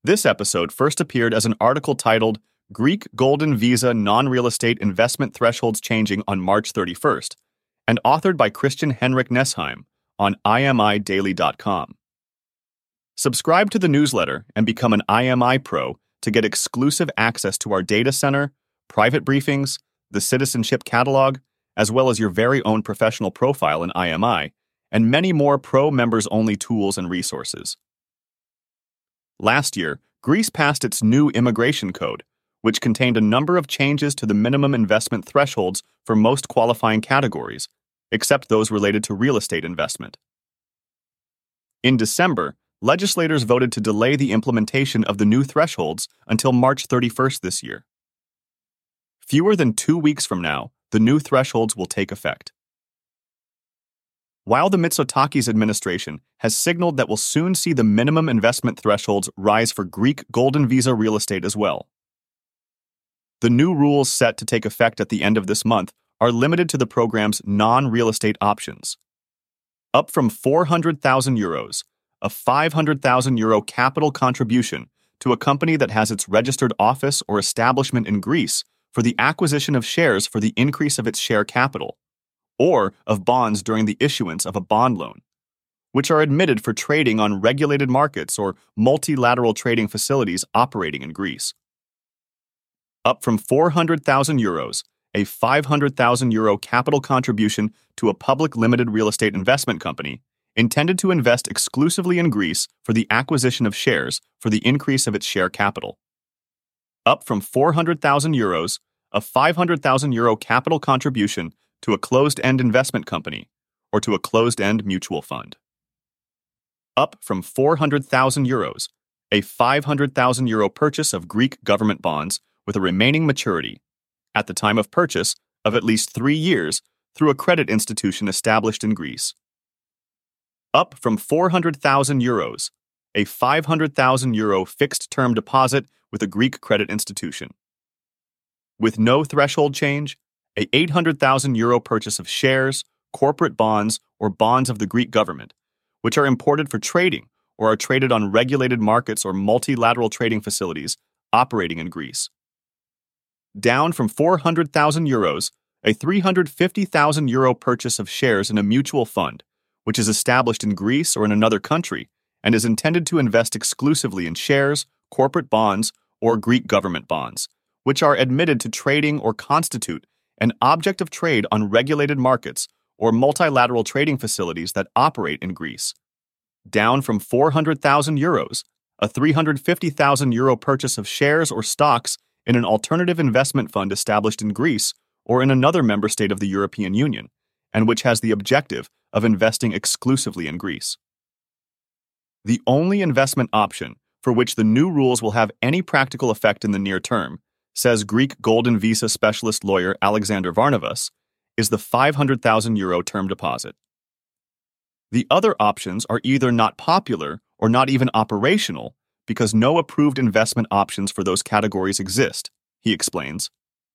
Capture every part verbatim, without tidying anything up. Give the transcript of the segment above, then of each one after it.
This episode first appeared as an article titled Greek Golden Visa Non-Real Estate Investment Thresholds Changing on March thirty-first, and authored by Christian Henrik Nesheim on I M I daily dot com. Subscribe to the newsletter and become an I M I Pro to get exclusive access to our data center, private briefings, the citizenship catalog, as well as your very own professional profile in I M I, and many more pro members-only tools and resources. Last year, Greece passed its new immigration code, which contained a number of changes to the minimum investment thresholds for most qualifying categories, except those related to real estate investment. In December, legislators voted to delay the implementation of the new thresholds until March thirty-first this year. Fewer than two weeks from now, the new thresholds will take effect. While the Mitsotakis administration has signaled that we'll soon see the minimum investment thresholds rise for Greek Golden Visa real estate as well. The new rules set to take effect at the end of this month are limited to the program's non-real estate options. Up from four hundred thousand euros, a five hundred thousand euro capital contribution to a company that has its registered office or establishment in Greece for the acquisition of shares for the increase of its share capital, or of bonds during the issuance of a bond loan, which are admitted for trading on regulated markets or multilateral trading facilities operating in Greece. Up from four hundred thousand euros, a five hundred thousand euro capital contribution to a public limited real estate investment company intended to invest exclusively in Greece for the acquisition of shares for the increase of its share capital. Up from four hundred thousand euros, a five hundred thousand euro capital contribution to a closed-end investment company or to a closed-end mutual fund. Up from four hundred thousand euros, a five hundred thousand euro purchase of Greek government bonds with a remaining maturity, at the time of purchase, of at least three years through a credit institution established in Greece. Up from four hundred thousand euros, a five hundred thousand euro fixed-term deposit with a Greek credit institution. With no threshold change, a eight hundred thousand euro purchase of shares, corporate bonds, or bonds of the Greek government, which are imported for trading or are traded on regulated markets or multilateral trading facilities operating in Greece. Down from four hundred thousand euros, a three hundred fifty thousand euro purchase of shares in a mutual fund, which is established in Greece or in another country and is intended to invest exclusively in shares, corporate bonds, or Greek government bonds, which are admitted to trading or constitute an object of trade on regulated markets or multilateral trading facilities that operate in Greece. Down from four hundred thousand euros, a three hundred fifty thousand euro purchase of shares or stocks in an alternative investment fund established in Greece or in another member state of the European Union, and which has the objective of investing exclusively in Greece. The only investment option for which the new rules will have any practical effect in the near term, says Greek Golden Visa specialist lawyer Alexander Varnavas, is the five hundred thousand euro term deposit. The other options are either not popular or not even operational because no approved investment options for those categories exist, he explains.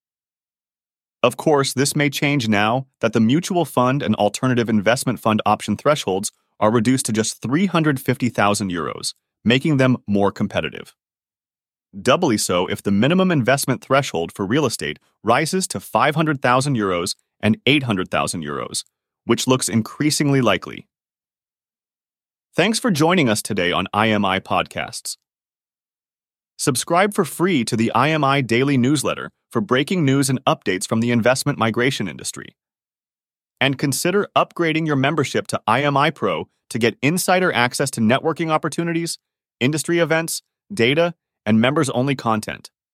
Of course, this may change now that the mutual fund and alternative investment fund option thresholds are reduced to just three hundred fifty thousand euros, making them more competitive. Doubly so if the minimum investment threshold for real estate rises to five hundred thousand euros and eight hundred thousand euros, which looks increasingly likely. Thanks for joining us today on I M I Podcasts. Subscribe for free to the I M I Daily newsletter for breaking news and updates from the investment migration industry. And consider upgrading your membership to I M I Pro to get insider access to networking opportunities, industry events, data, and members-only content.